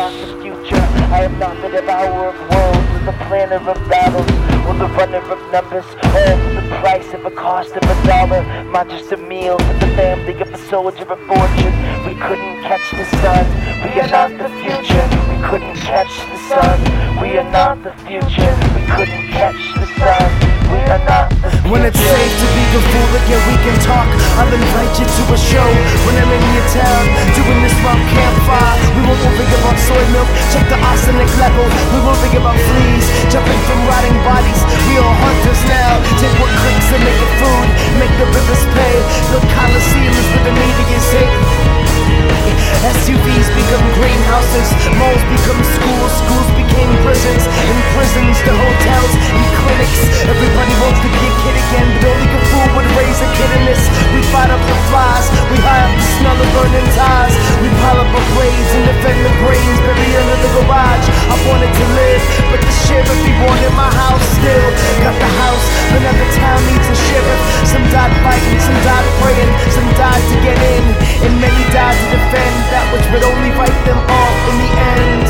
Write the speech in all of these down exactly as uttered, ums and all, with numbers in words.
not the future. I am not the devourer of worlds, or the planner of battles, or the runner of numbers. All for the price of a cost of a dollar. Not just a meal for the family of a soldier of fortune. We couldn't catch the sun. We are not the future. We couldn't catch the sun. We are not the future. We couldn't catch the sun. We are not the future. When it's safe to be the fool, again we can talk. I'll invite you to a show when I'm in your town, doing this round campfire. We won't think about soy milk, check the arsenic level. We won't think about fleas, jumping from rotting bodies. We all hunters now, take what clicks and make it food. Make the rivers pay, build coliseums with the media's hate. S U Vs become greenhouses, malls become schools, schools became prisons, and prisons to hotels and clinics. Everybody wants to be a kid again, but only a fool would raise a kid in this. We fight up the flies, we high up the smell of burning tires. We pile up our blades and defend the grains buried under the garage. I wanted to live, but the sheriff, he wanted my house still. Got the house, but another town needs a sheriff. Some died fighting, some died praying, some died to get in, and many died to defend that which would only write them off in the end.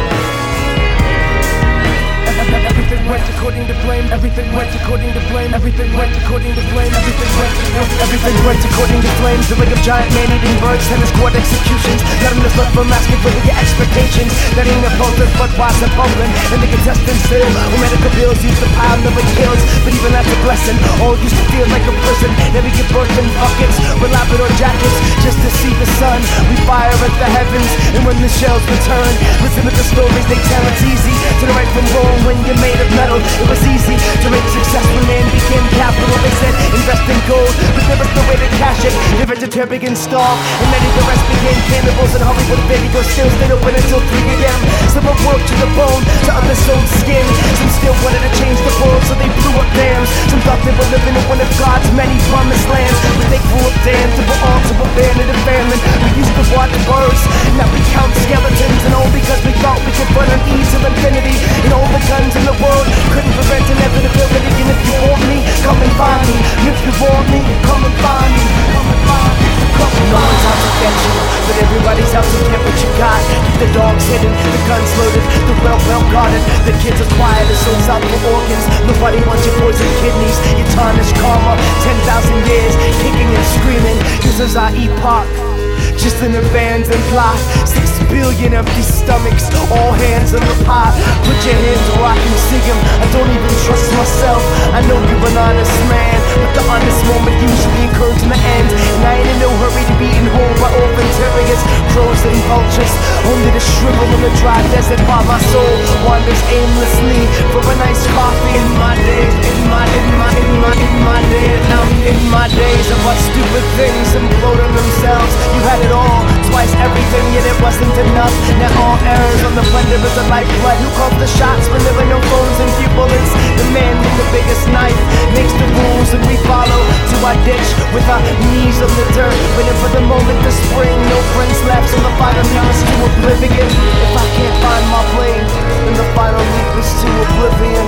Everything went according to blame, everything went according to blame, everything went according to blame, everything went Everything went according to flames, the ring of giant man-eating birds, tennis court executions. Let them just look from asking for your expectations. That ain't a potent, but why's a bumbling? And the contestants still, when medical bills used to pile, never kills. But even that's a blessing, all used to feel like a prison. Then we get birthed in buckets, with Labrador jackets, just to see the sun. We fire at the heavens, and when the shells return, listen to the stories they tell. It's easy to the right from wrong when you're made of metal. It was easy to make success when man became capital. They said invest in gold, but there was no way to cash it. The vegetarian starved, and many the rest became cannibals. And Hollywood videos still stayed open until three a m Some were worked to the bone, to others sold skin. Some still wanted to change the world, so they blew up dams. Some thought they were living in one of God's many promised lands, but they grew up damned to put all to abandon the famine. We used to watch birds, now we count skeletons, and all because we thought we could run on E to infinity. And all the guns in the world couldn't prevent inevitability. And if you want me, come and find me. And if you want me, come and find me. Come and find me. Come and no one's out to get you, but everybody's out to get what you got. Keep the dogs hidden, the guns loaded, the well well guarded. The kids are quiet, the souls out for organs. Nobody wants your poisoned kidneys, your tarnished karma. Ten thousand years, kicking and screaming. This is our epoch, just an abandoned plot. Six billion empty stomachs, all hands on the pot. Put your hands where I can see them. I don't even trust myself. I know you're an honest man, but the honest moment usually occurs in the end. And I ain't in no hurry to be eaten whole by orphan terriers, crows and vultures, only to shrivel in the dry desert while my soul wanders aimlessly for a nice coffee. In my days, in my, in my, in my, in my days, now in my days of what stupid things implode on themselves. You had it all, twice everything, yet it wasn't enough. Now all errors on the blender is a lifeblood. Who calls the shots when there are no phones and few bullets? The man with the biggest knife makes the rules, and we follow to our ditch with our knees on the dirt, waiting for the moment to spring. No friends left, so the final leap is to oblivion. If I can't find my blade, then the final leap is to oblivion.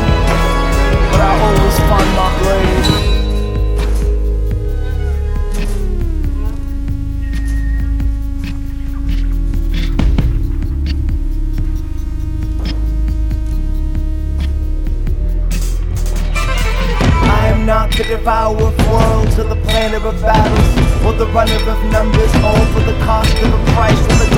But I always find my blade. Not the devourer of worlds, or the planner of battles, or the runner of numbers, all for the cost of a price of a